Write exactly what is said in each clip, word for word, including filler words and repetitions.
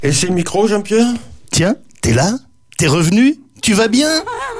Et c'est le micro, Jean-Pierre ? Tiens, t'es là ? T'es revenu ? Tu vas bien ?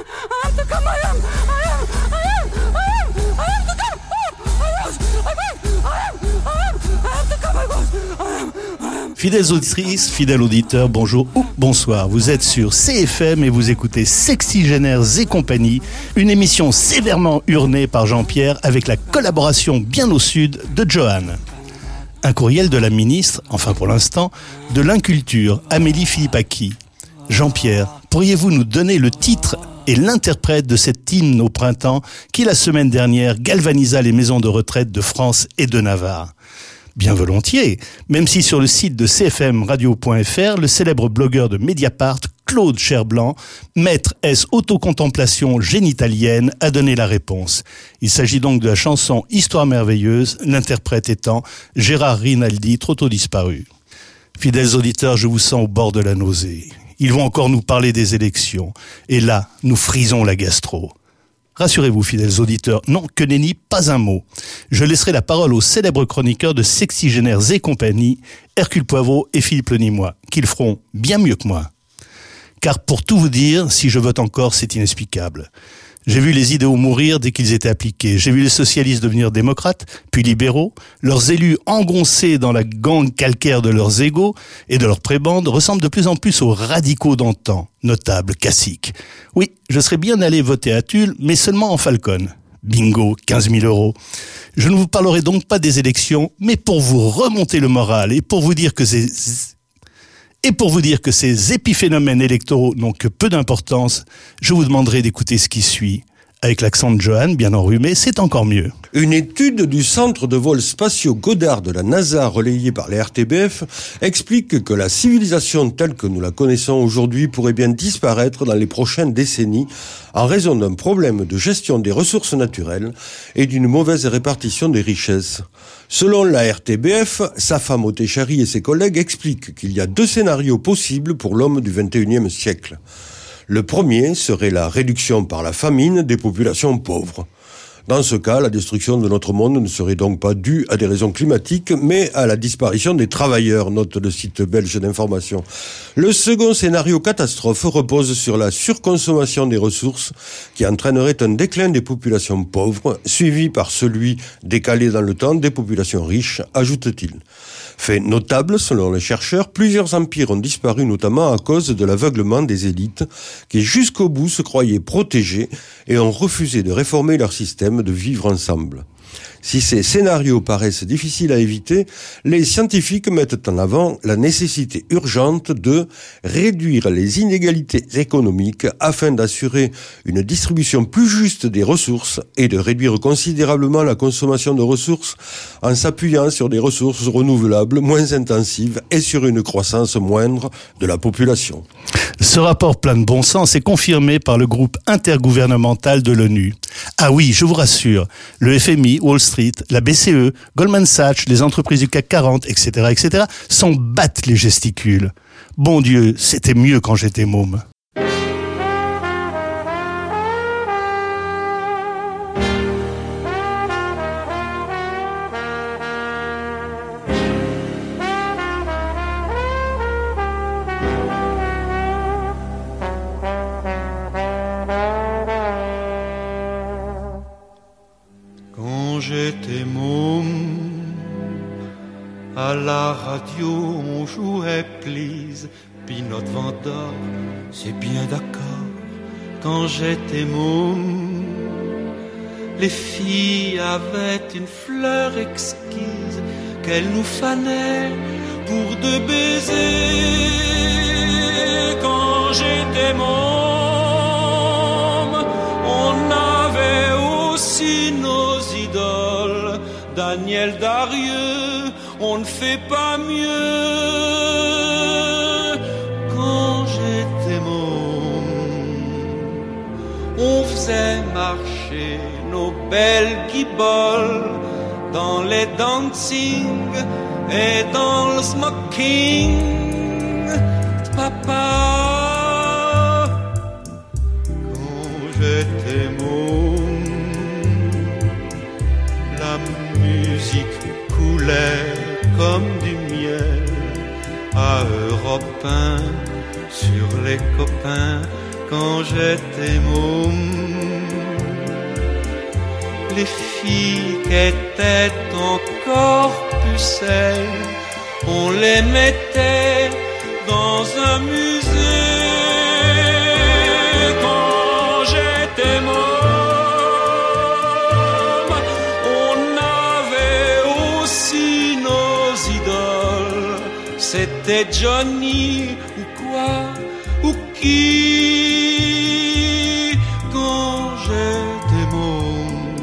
Fidèles auditrices, fidèles auditeurs, bonjour ou bonsoir. Vous êtes sur C F M et vous écoutez Sexygénaires et compagnie, une émission sévèrement urnée par Jean-Pierre avec la collaboration bien au sud de Johan. Un courriel de la ministre, enfin pour l'instant, de l'Inculture, Amélie Philippaki. Jean-Pierre, pourriez-vous nous donner le titre et l'interprète de cet hymne au printemps qui, la semaine dernière, galvanisa les maisons de retraite de France et de Navarre ? Bien volontiers, même si sur le site de c f m radio point f r, le célèbre blogueur de Mediapart, Claude Cherblanc, maître S autocontemplation génitalienne, a donné la réponse. Il s'agit donc de la chanson Histoire merveilleuse, l'interprète étant Gérard Rinaldi, trop tôt disparu. Fidèles auditeurs, je vous sens au bord de la nausée. Ils vont encore nous parler des élections. Et là, nous frisons la gastro. Rassurez-vous, fidèles auditeurs, non, que nenni, pas un mot. Je laisserai la parole aux célèbres chroniqueurs de Sexygénaires et compagnie, Hercule Poivreau et Philippe Lenimois, qu'ils feront bien mieux que moi. Car pour tout vous dire, si je vote encore, c'est inexplicable. J'ai vu les idéaux mourir dès qu'ils étaient appliqués. J'ai vu les socialistes devenir démocrates, puis libéraux. Leurs élus engoncés dans la gangue calcaire de leurs égaux et de leurs prébendes ressemblent de plus en plus aux radicaux d'antan, notables, caciques. Oui, je serais bien allé voter à Tulle, mais seulement en Falcon. Bingo, quinze mille euros. Je ne vous parlerai donc pas des élections, mais pour vous remonter le moral et pour vous dire que ces... Et pour vous dire que ces épiphénomènes électoraux n'ont que peu d'importance, je vous demanderai d'écouter ce qui suit. Avec l'accent de Johan, bien enrhumé, c'est encore mieux. Une étude du centre de vols spatiaux Goddard de la NASA, relayée par la R T B F, explique que la civilisation telle que nous la connaissons aujourd'hui pourrait bien disparaître dans les prochaines décennies en raison d'un problème de gestion des ressources naturelles et d'une mauvaise répartition des richesses. Selon la R T B F, Safam Otechari et ses collègues expliquent qu'il y a deux scénarios possibles pour l'homme du vingt et unième siècle. Le premier serait la réduction par la famine des populations pauvres. Dans ce cas, la destruction de notre monde ne serait donc pas due à des raisons climatiques, mais à la disparition des travailleurs, note le site belge d'information. Le second scénario catastrophe repose sur la surconsommation des ressources qui entraînerait un déclin des populations pauvres, suivi par celui décalé dans le temps des populations riches, ajoute-t-il. Fait notable, selon les chercheurs, plusieurs empires ont disparu notamment à cause de l'aveuglement des élites qui jusqu'au bout se croyaient protégés et ont refusé de réformer leur système de vivre ensemble. Si ces scénarios paraissent difficiles à éviter, les scientifiques mettent en avant la nécessité urgente de réduire les inégalités économiques afin d'assurer une distribution plus juste des ressources et de réduire considérablement la consommation de ressources en s'appuyant sur des ressources renouvelables moins intensives et sur une croissance moindre de la population. Ce rapport plein de bon sens est confirmé par le groupe intergouvernemental de l'ONU. Ah oui, je vous rassure, le F M I, Wall Street, la B C E, Goldman Sachs, les entreprises du C A C quarante, et cetera, et cetera, s'en battent les gesticules. Bon Dieu, c'était mieux quand j'étais môme. J'étais môme, à la radio on jouait Please, Pinot Vendor, c'est bien d'accord. Quand j'étais môme, les filles avaient une fleur exquise qu'elles nous fanaient pour deux baisers. Quand j'étais môme, on avait aussi nos idoles, Daniel Darieux, on ne fait pas mieux. Quand j'étais môme, on faisait marcher nos belles guiboles dans les dancing et dans le smoking. Papa, quand j'étais môme, la musique coulait comme du miel à Europe copains, sur les copains quand j'étais môme. Les filles qui étaient encore pucelles, on les mettait dans un musée. Quand j'étais môme, on avait aussi nos idoles. C'était Johnny ou quoi ou qui. Quand j'étais môme,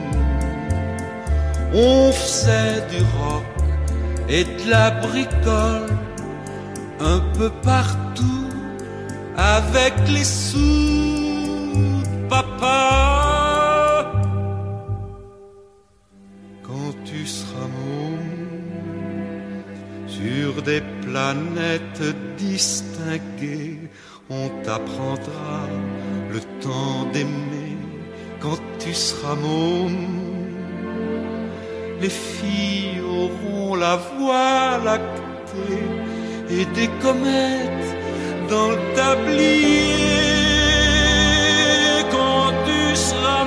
on faisait du rock et de la bricole un peu partout avec les sous de papa. Quand tu seras môme, sur des planètes distinguées, on t'apprendra le temps d'aimer. Quand tu seras môme, les filles auront la voie lactée et des comètes dans le tablier. Quand tu seras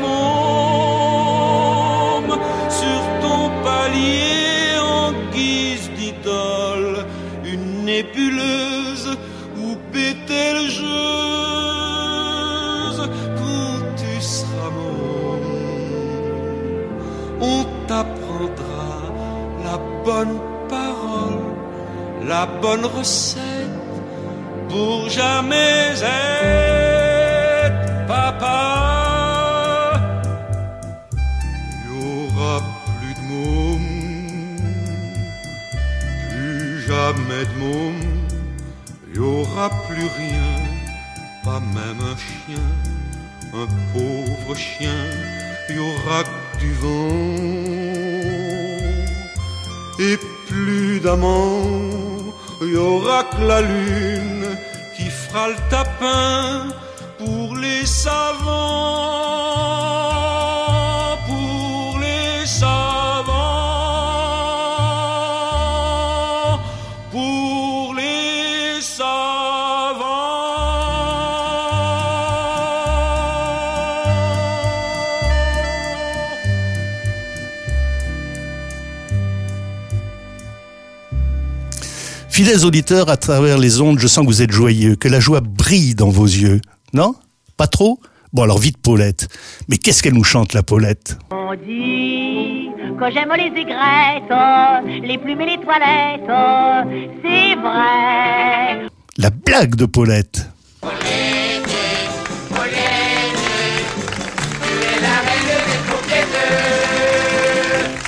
môme, sur ton palier en guise d'idole, une nébuleuse ou bételgeuse. Quand tu seras môme, on t'apprendra la bonne parole, la bonne recette pour jamais être papa. Il y aura plus de mômes, plus jamais de mômes. Il y aura plus rien, pas même un chien, un pauvre chien. Il y aura que du vent et plus d'amants. Il y aura que la lune qui fera le tapin pour les savants, pour les savants, pour les savants. Fidèles auditeurs, à travers les ondes, je sens que vous êtes joyeux, que la joie brille dans vos yeux. Non ? Pas trop ? Bon alors vite Paulette. Mais qu'est-ce qu'elle nous chante la Paulette ? On dit que j'aime les aigrettes, les plumes et les toilettes, c'est vrai. La blague de Paulette. Paulette, Paulette, tu es la reine des coquettes. Olé !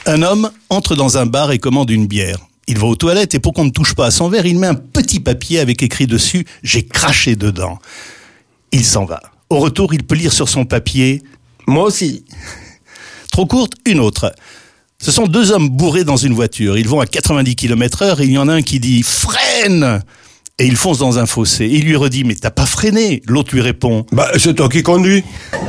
Un homme entre dans un bar et commande une bière. Il va aux toilettes et pour qu'on ne touche pas à son verre, il met un petit papier avec écrit dessus « J'ai craché dedans ». Il s'en va. Au retour, il peut lire sur son papier « Moi aussi ». Trop courte, une autre. Ce sont deux hommes bourrés dans une voiture. Ils vont à quatre-vingt-dix kilomètres heure et il y en a un qui dit « Freine !» Et il fonce dans un fossé. Et il lui redit « Mais t'as pas freiné ?» L'autre lui répond « Bah, c'est toi qui conduis !»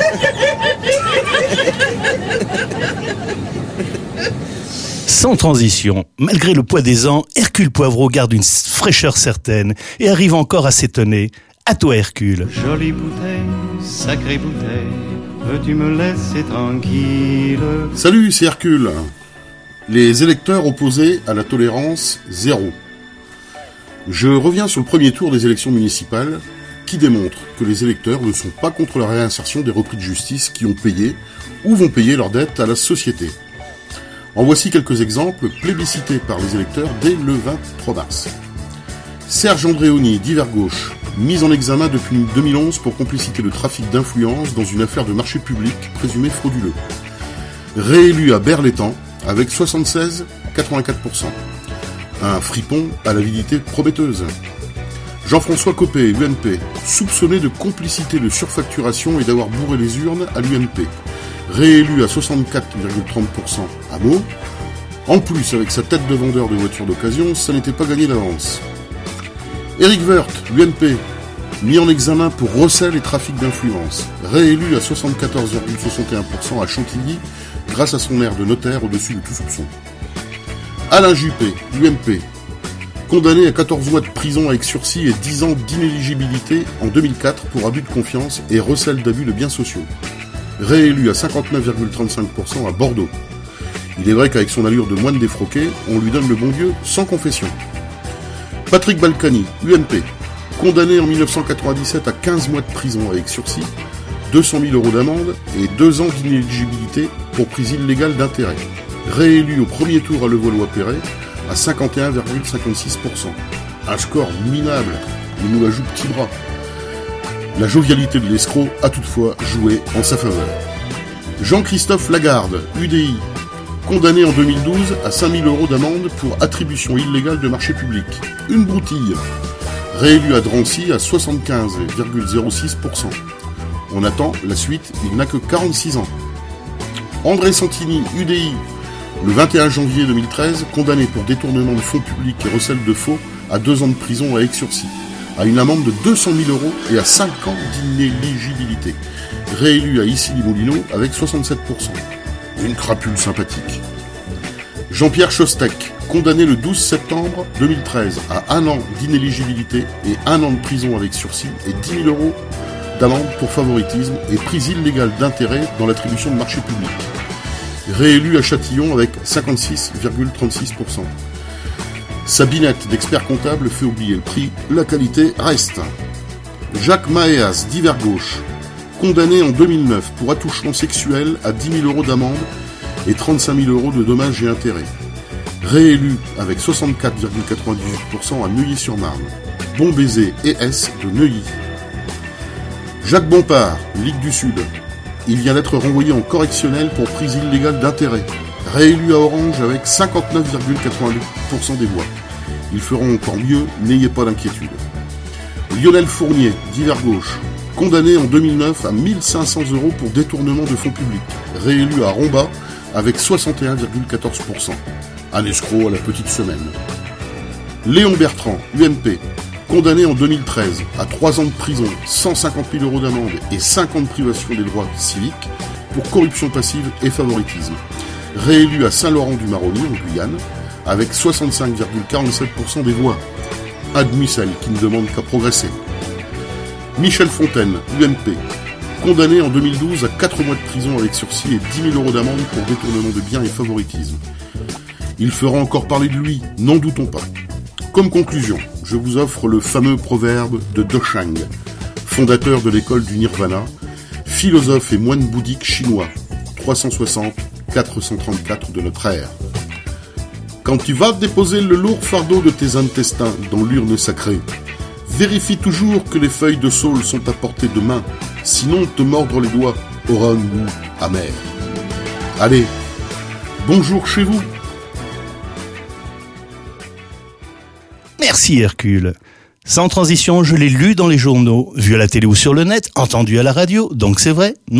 Sans transition, malgré le poids des ans, Hercule Poivreau garde une fraîcheur certaine et arrive encore à s'étonner. À toi Hercule. Jolie bouteille, sacrée bouteille, veux-tu me laisser tranquille? Salut, c'est Hercule. Les électeurs opposés à la tolérance zéro. Je reviens sur le premier tour des élections municipales qui démontre que les électeurs ne sont pas contre la réinsertion des repris de justice qui ont payé ou vont payer leurs dettes à la société. En voici quelques exemples plébiscités par les électeurs dès le vingt-trois mars. Serge Andréoni, divers gauche, mis en examen depuis deux mille onze pour complicité de trafic d'influence dans une affaire de marché public présumé frauduleux. Réélu à Berlétan avec soixante-seize virgule quatre-vingt-quatre pour cent. Un fripon à l'avidité prometteuse. Jean-François Copé, U M P, soupçonné de complicité de surfacturation et d'avoir bourré les urnes à l'U M P. Réélu à soixante-quatre virgule trente pour cent à Meaux. En plus, avec sa tête de vendeur de voitures d'occasion, ça n'était pas gagné d'avance. Éric Woerth, l'U M P, mis en examen pour recel et trafic d'influence. Réélu à soixante-quatorze virgule soixante et un pour cent à Chantilly, grâce à son air de notaire au-dessus de tout soupçon. Alain Juppé, U M P, Condamné à quatorze mois de prison avec sursis et dix ans d'inéligibilité en deux mille quatre pour abus de confiance et recel d'abus de biens sociaux. Réélu à cinquante-neuf virgule trente-cinq pour cent à Bordeaux. Il est vrai qu'avec son allure de moine défroqué, on lui donne le bon Dieu sans confession. Patrick Balkany, U M P, condamné en mille neuf cent quatre-vingt-dix-sept à quinze mois de prison avec sursis, deux cent mille euros d'amende et deux ans d'inéligibilité pour prise illégale d'intérêt. Réélu au premier tour à Levallois-Perret à cinquante et un virgule cinquante-six pour cent. Un score minable, il nous la joue petit bras. La jovialité de l'escroc a toutefois joué en sa faveur. Jean-Christophe Lagarde, U D I, condamné en deux mille douze à cinq mille euros d'amende pour attribution illégale de marché public. Une broutille. Réélu à Drancy à soixante-quinze virgule zéro six pour cent. On attend la suite, il n'a que quarante-six ans. André Santini, U D I, le vingt et un janvier deux mille treize, condamné pour détournement de fonds publics et recel de faux à deux ans de prison avec sursis, à une amende de deux cent mille euros et à cinq ans d'inéligibilité. Réélu à Issy-les-Moulineaux avec soixante-sept pour cent. Une crapule sympathique. Jean-Pierre Chostec, condamné le douze septembre deux mille treize à un an d'inéligibilité et un an de prison avec sursis et dix mille euros d'amende pour favoritisme et prise illégale d'intérêt dans l'attribution de marché public. Réélu à Châtillon avec cinquante-six virgule trente-six pour cent. Sabinette d'expert comptable fait oublier le prix, la qualité reste. Jacques Maéas, divers gauche, condamné en deux mille neuf pour attouchement sexuel à dix mille euros d'amende et trente-cinq mille euros de dommages et intérêts. Réélu avec soixante-quatre virgule quatre-vingt-dix-huit pour cent à Neuilly-sur-Marne. Bon baiser E S de Neuilly. Jacques Bompard, Ligue du Sud. Il vient d'être renvoyé en correctionnel pour prise illégale d'intérêt. Réélu à Orange avec cinquante-neuf virgule quatre-vingt-deux pour cent des voix. Ils feront encore mieux, n'ayez pas d'inquiétude. Lionel Fournier, divers gauche, condamné en deux mille neuf à mille cinq cents euros pour détournement de fonds publics. Réélu à Rombat avec soixante et un virgule quatorze pour cent. Un escroc à la petite semaine. Léon Bertrand, U M P, condamné en deux mille treize à trois ans de prison, cent cinquante mille euros d'amende et cinq ans de privation des droits civiques pour corruption passive et favoritisme. Réélu à Saint-Laurent-du-Maroni, en Guyane, avec soixante-cinq virgule quarante-sept pour cent des voix. Admissel qui ne demande qu'à progresser. Michel Fontaine, U M P, condamné en deux mille douze à quatre mois de prison avec sursis et dix mille euros d'amende pour détournement de biens et favoritisme. Il fera encore parler de lui, n'en doutons pas. Comme conclusion, je vous offre le fameux proverbe de Doshang, fondateur de l'école du Nirvana, philosophe et moine bouddhique chinois, trois cent soixante à quatre cent trente-quatre de notre ère. Quand tu vas déposer le lourd fardeau de tes intestins dans l'urne sacrée, vérifie toujours que les feuilles de saule sont à portée de main, sinon te mordre les doigts aura un goût amer. Allez, bonjour chez vous. Merci Hercule. Sans transition, je l'ai lu dans les journaux, vu à la télé ou sur le net, entendu à la radio, donc c'est vrai, non ?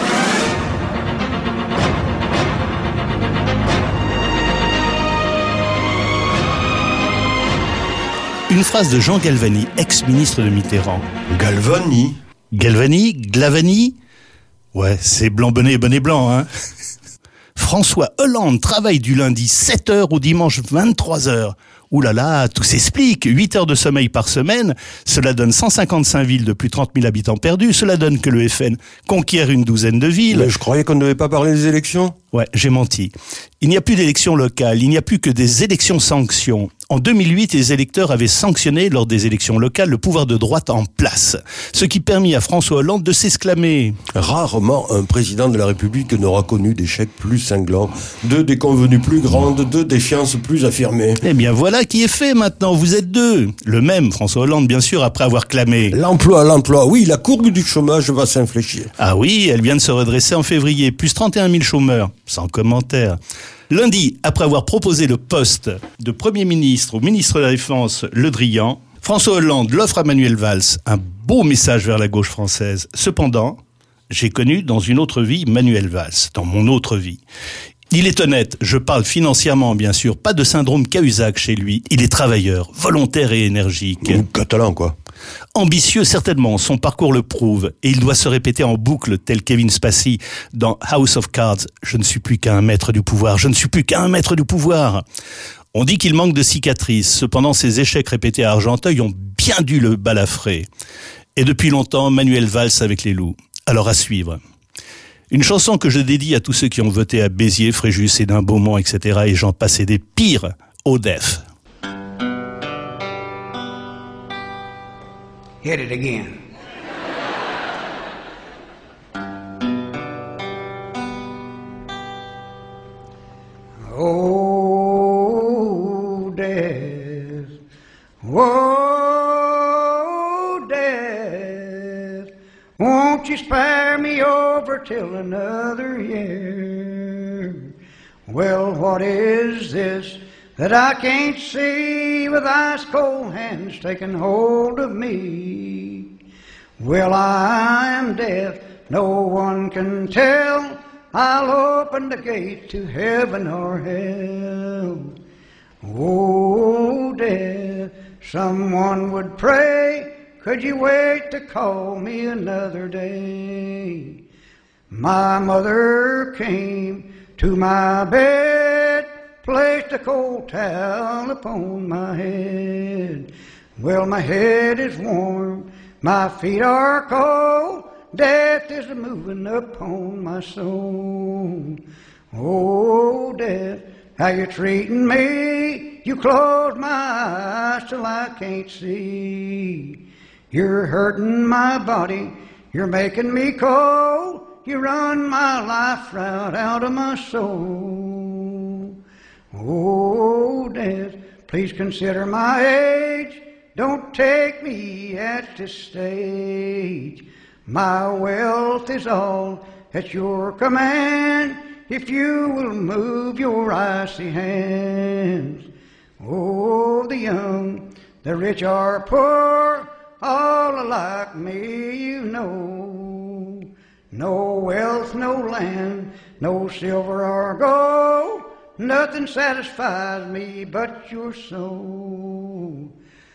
Une phrase de Jean Galvani, ex-ministre de Mitterrand. Galvani Galvani Glavani Ouais, c'est blanc-bonnet et bonnet blanc, hein. François Hollande travaille du lundi sept heures au dimanche vingt-trois heures. Ouh là là, tout s'explique. huit heures de sommeil par semaine, cela donne cent cinquante-cinq villes de plus de trente mille habitants perdus. Cela donne que le F N conquiert une douzaine de villes. Mais je croyais qu'on ne devait pas parler des élections. Ouais, j'ai menti. Il n'y a plus d'élections locales, il n'y a plus que des élections sanctions. En deux mille huit, les électeurs avaient sanctionné lors des élections locales le pouvoir de droite en place, ce qui permit à François Hollande de s'exclamer. Rarement un président de la République n'aura connu d'échecs plus cinglants, de déconvenues plus grandes, de défiances plus affirmées. Eh bien voilà qui est fait maintenant, vous êtes deux. Le même François Hollande, bien sûr, après avoir clamé. L'emploi, l'emploi, oui, la courbe du chômage va s'infléchir. Ah oui, elle vient de se redresser en février, plus trente et un mille chômeurs, sans commentaire. Lundi, après avoir proposé le poste de Premier ministre au ministre de la Défense, Le Drian, François Hollande l'offre à Manuel Valls, un beau message vers la gauche française. Cependant, j'ai connu dans une autre vie Manuel Valls, dans mon autre vie. Il est honnête, je parle financièrement bien sûr, pas de syndrome Cahuzac chez lui. Il est travailleur, volontaire et énergique. Ou catalan quoi. Ambitieux certainement, son parcours le prouve, et il doit se répéter en boucle tel Kevin Spacey dans House of Cards. Je ne suis plus qu'un maître du pouvoir, je ne suis plus qu'un maître du pouvoir. On dit qu'il manque de cicatrices. Cependant, ses échecs répétés à Argenteuil ont bien dû le balafrer. Et depuis longtemps, Manuel valse avec les loups. Alors à suivre. Une chanson que je dédie à tous ceux qui ont voté à Béziers, Fréjus, Hénin, Beaumont, et cetera. Et j'en passais des pires au D E F. Hit it again. Oh, death, oh, death, won't you spare me over till another year? Well, what is this that I can't see with ice cold hands taking hold of me? Well, I am deaf, no one can tell. I'll open the gate to heaven or hell. Oh, death, someone would pray, could you wait to call me another day? My mother came to my bed, placed a cold towel upon my head. Well, my head is warm, my feet are cold, death is moving upon my soul. Oh, death, how you treating me? You close my eyes till I can't see. You're hurting my body, you're making me cold. You run my life right out of my soul. Oh, death, please consider my age. Don't take me at this stage. My wealth is all at your command, if you will move your icy hands. Oh, the young, the rich or poor, all alike me you know. No wealth, no land, no silver or gold, nothing satisfies me but your soul.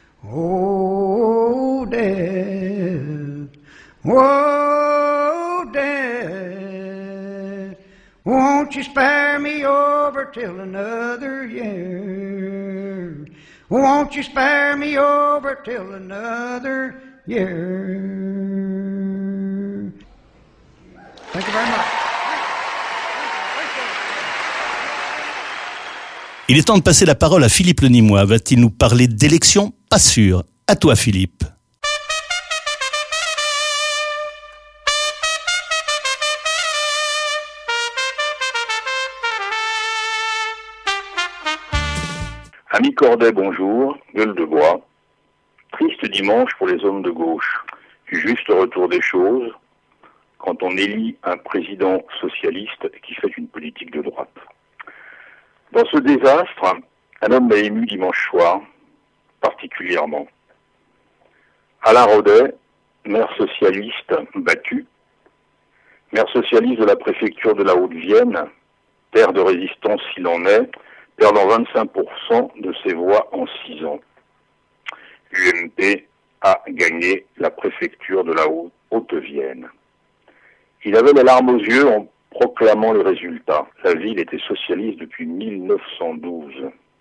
Oh, death, oh, death, won't you spare me over till another year? Won't you spare me over till another year? Thank you very much. Il est temps de passer la parole à Philippe Le Nîmois. Va-t-il nous parler d'élections? Pas sûr. À toi, Philippe. Ami Corday, bonjour. Gueule de bois. Triste dimanche pour les hommes de gauche. Du juste retour des choses quand on élit un président socialiste qui fait une politique de droite. Dans ce désastre, un homme m'a ému dimanche soir, particulièrement. Alain Rodet, maire socialiste battu, maire socialiste de la préfecture de la Haute-Vienne, terre de résistance s'il en est, perdant vingt-cinq pour cent de ses voix en six ans. U M P a gagné la préfecture de la Haute-Vienne. Il avait les larmes aux yeux en proclamant le résultat. La ville était socialiste depuis mille neuf cent douze.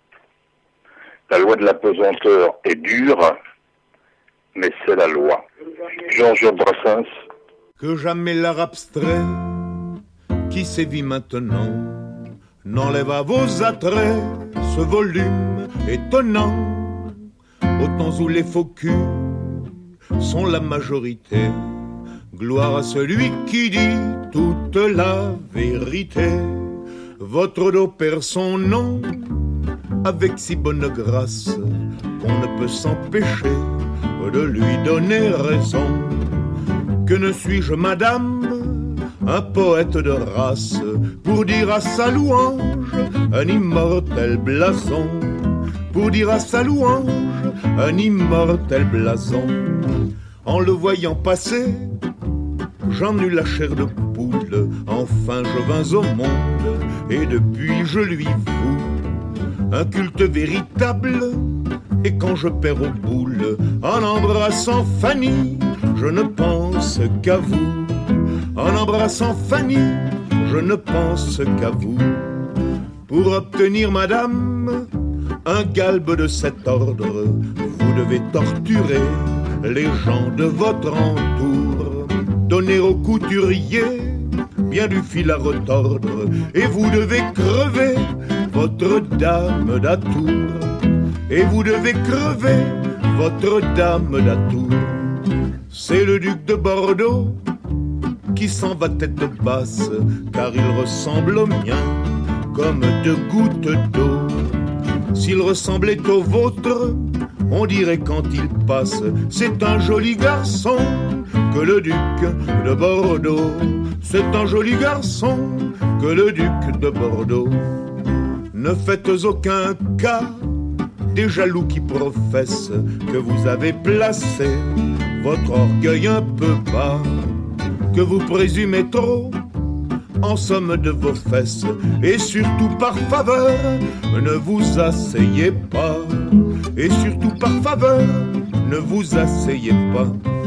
La loi de la pesanteur est dure, mais c'est la loi. Georges Brassens. Que jamais l'art abstrait qui sévit maintenant n'enlève à vos attraits ce volume étonnant. Au temps où les faux culs sont la majorité, gloire à celui qui dit toute la vérité. Votre dos perd son nom avec si bonne grâce qu'on ne peut s'empêcher de lui donner raison. Que ne suis-je, madame, un poète de race, pour dire à sa louange un immortel blason, pour dire à sa louange un immortel blason. En le voyant passer, j'en eus la chair de poule, enfin je vins au monde, et depuis je lui voue un culte véritable. Et quand je perds aux boules, en embrassant Fanny, je ne pense qu'à vous. En embrassant Fanny, je ne pense qu'à vous. Pour obtenir, madame, un galbe de cet ordre, vous devez torturer les gens de votre entour, donner aux couturiers bien du fil à retordre, et vous devez crever votre dame d'atour, et vous devez crever votre dame d'atour. C'est le duc de Bordeaux qui s'en va tête basse, car il ressemble au mien comme deux gouttes d'eau. S'il ressemblait au vôtre, on dirait quand il passe, c'est un joli garçon que le duc de Bordeaux. C'est un joli garçon que le duc de Bordeaux. Ne faites aucun cas des jaloux qui professent que vous avez placé votre orgueil un peu bas, que vous présumez trop en somme de vos fesses, et surtout par faveur ne vous asseyez pas, et surtout par faveur ne vous asseyez pas.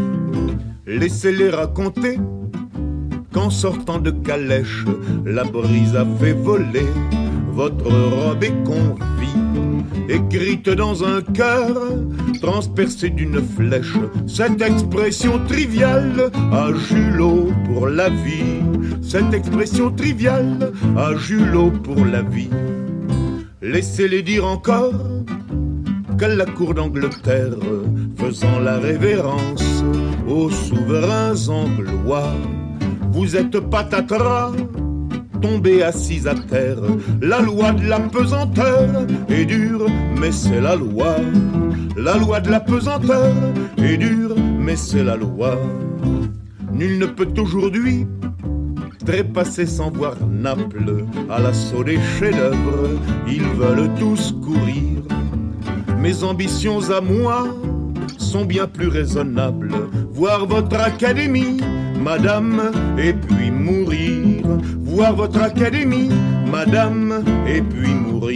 Laissez-les raconter qu'en sortant de calèche, la brise a fait voler votre robe et confit, écrite dans un cœur transpercé d'une flèche. Cette expression triviale a Julot pour la vie. Cette expression triviale a Julot pour la vie. Laissez-les dire encore qu'à la cour d'Angleterre, faisant la révérence aux souverains anglois, vous êtes patatras, tombé assis à terre. La loi de la pesanteur est dure, mais c'est la loi. La loi de la pesanteur est dure, mais c'est la loi. Nul ne peut aujourd'hui trépasser sans voir Naples à l'assaut des chefs-d'œuvre. Ils veulent tous courir. Mes ambitions à moi sont bien plus raisonnables. Voir votre académie, madame, et puis mourir. Voir votre académie, madame, et puis mourir.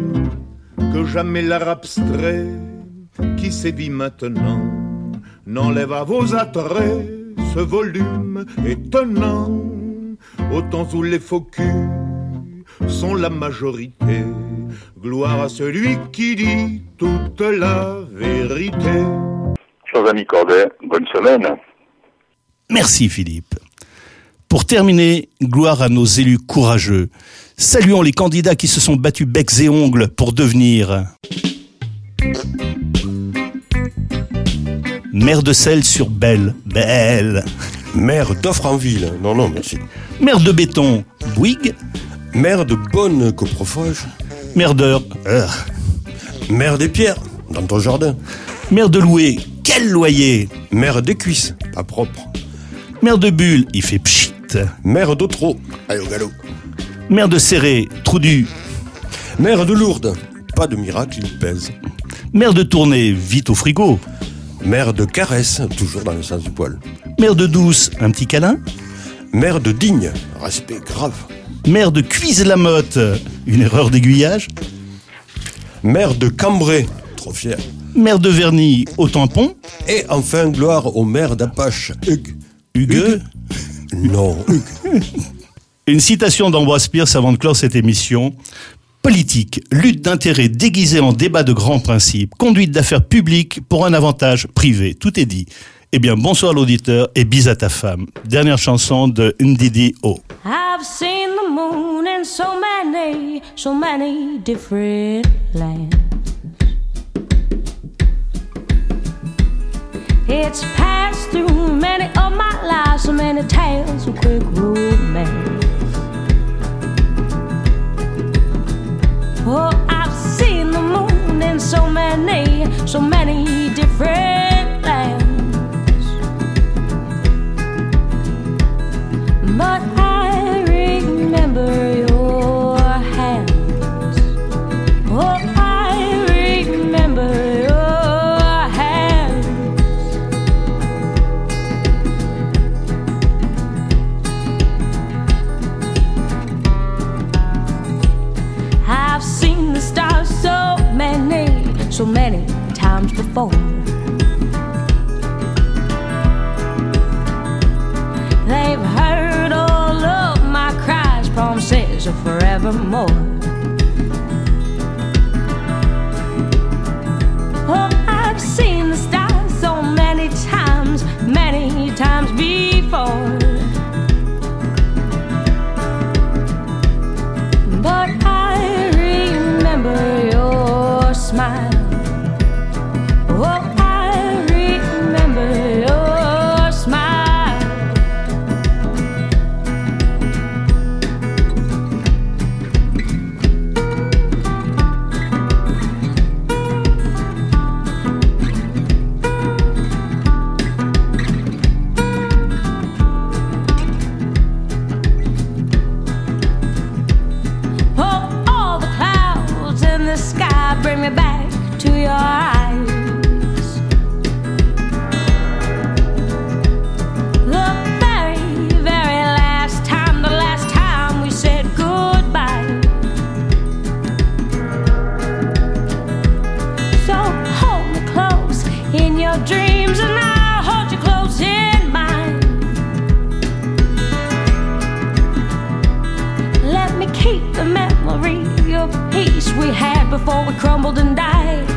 Que jamais l'art abstrait qui sévit maintenant n'enlève à vos attraits ce volume étonnant. Au temps où les faux culs sont la majorité, gloire à celui qui dit toute la vérité. Chers amis Corday, bonne semaine. Merci Philippe. Pour terminer, gloire à nos élus courageux. Saluons les candidats qui se sont battus becs et ongles pour devenir maire de Celles-sur-Belle, Belle. Maire d'Offranville, non, non, merci. Maire de Béton, Bouygues. Maire de Bonne-Coprofoge. Maire d'Heure, euh. Maire des Pierres, dans ton jardin. Maire de Loué, quel loyer. Maire des Cuisses, pas propre. Maire de Bulle, il fait pchit. Maire d'Autreau, allez au galop. Maire de Serré, trou du. Maire de Lourdes, pas de miracle, il pèse. Maire de Tournai, vite au frigo. Maire de Caresse, toujours dans le sens du poil. Maire de Douce, un petit câlin. Maire de Digne, respect grave. Maire de Cuise-la-Motte, une erreur d'aiguillage. Maire de Cambrai, trop fier. Maire de Verny, au tampon. Et enfin, gloire au maire d'Apache, Hugues. Hugues, Hugues Non, Hugues. Une citation d'Ambroise Pierce avant de clore cette émission. Politique, lutte d'intérêts déguisée en débat de grands principes, conduite d'affaires publiques pour un avantage privé. Tout est dit. Eh bien, bonsoir l'auditeur et bis à ta femme. Dernière chanson de Ndidi O. I've seen the moon in so many, so many different lands. It's passed through many of my lives, so many tales of quick romance. Oh, I've seen the moon in so many, so many different lands. But I remember your hands. Oh, I remember your hands. I've seen the stars so many, so many times before. They've heard all of my cries, promises of forevermore. Oh, I've seen the stars so many times, many times before. But I remember your smile. Oh, I remember your smile. Oh, all the clouds in the sky bring me back to your eyes. The very, very last time, the last time we said goodbye. So hold me close in your dreams and I'll hold you close in mine. Let me keep the memory of peace we had before we crumbled and died.